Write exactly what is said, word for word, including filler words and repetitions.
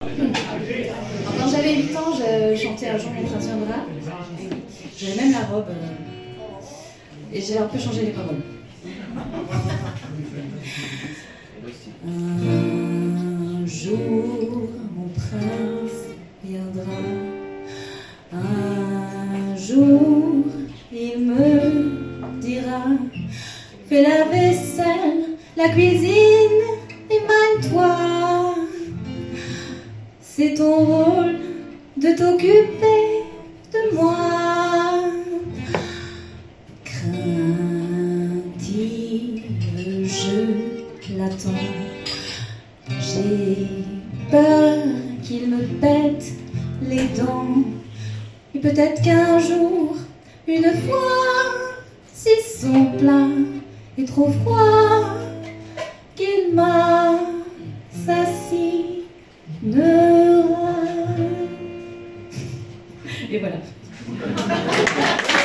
Quand j'avais huit ans, je chantais Un jour mon train viendra. J'avais même la robe. euh, Et j'ai un peu changé les paroles. Un jour, mon prince viendra. Un jour, il me dira: fais la vaisselle, la cuisine, émaille-toi. C'est ton rôle de t'occuper de moi. Craintive, je l'attends. J'ai peur qu'il me pète les dents. Et peut-être qu'un jour, une fois, si son plat est trop froid, qu'il m'assassinera. Et voilà.